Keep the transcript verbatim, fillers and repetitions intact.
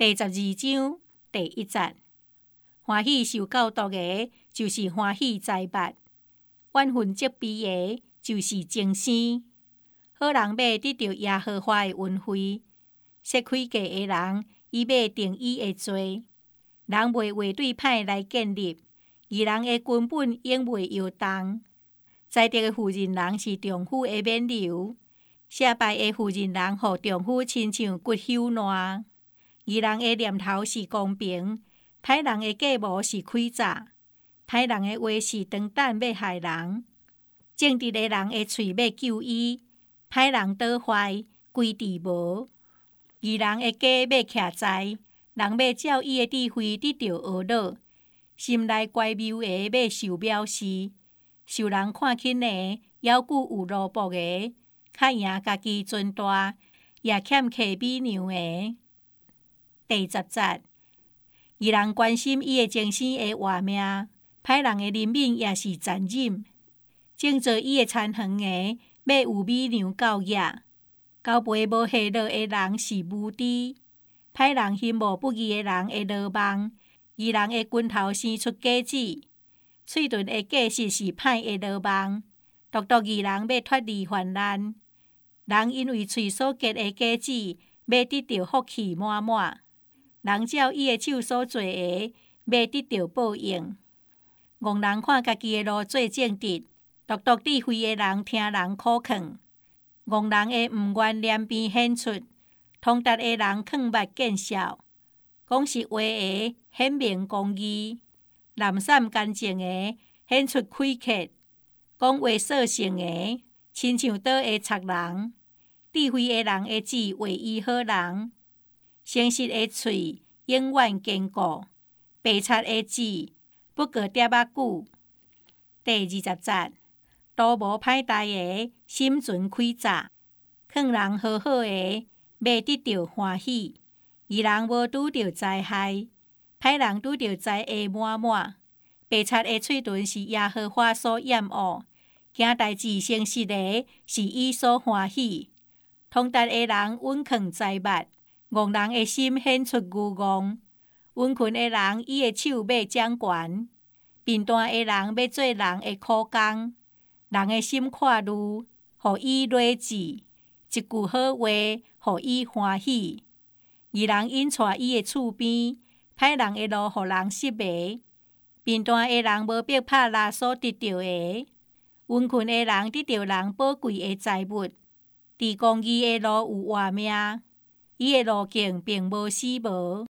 第十二章第一節，歡喜受教導的，就是歡喜財物；怨恨責備的，就是爭生。好人要得到耶和華的恩惠，設開價的人，伊要定伊的罪。人袂為對歹來建立，義人的根本永袂搖動。在得的婦人人是丈夫的冕旒，寫敗的婦人人，互丈夫親像骨朽爛。義人的念頭是公平，歹人的計謀是詭詐。歹人的話是長膽要害人，正直的人的喙要救伊。歹人倒壞，規治無。義人的家要徛在，人要照伊的智慧得到學樂。心內乖謬的要受藐視，受人看輕的，猶具有蘿蔔的，較贏家己尊大，也欠客美娘的。第十節，義人關心伊的前生的活命，歹人的憐憫也是殘忍。種造伊的田園的，要有美娘教野。交陪無喜樂的人是無知，歹人心無不義的人會落網。義人的拳頭生出果子，喙脣的果實是歹的落網。獨獨義人要脫離患難，人因為喙所結的果子，要得到福氣滿滿。人照伊的手所做的，要得到報應。戇人看家己的路做正直，獨獨智慧的人聽人苦勸。戇人的毋願臉邊顯出，通達的人勸捌見笑。講實話的顯明公義，懶散乾淨的顯出氣節。講話率性的，親像刀的賊人。智慧的人的舌為醫好人，誠實的喙永遠堅固。白賊的舌不過跌仔久。第二十節，道無歹代的，心存詭詐。勸人好好的，要得到歡喜。義人無拄着災害，歹人拄着災厄滿滿。白賊的喙脣是耶和華所厭惡，行代志誠實的，是伊所歡喜。通達的人穩囥財物，戇人的心顯出愚妄。穩困的人，伊的手要掌權；貧惰的人要做人的苦工。人的心看慮，互伊禮志；一句好話，互伊歡喜。義人引帶伊的厝邊，歹人的路，互人失迷。貧惰的人無必拍拉所得到的，穩困的人得到人寶貴的財物。佇公義的路有活命，伊的路徑並無死無。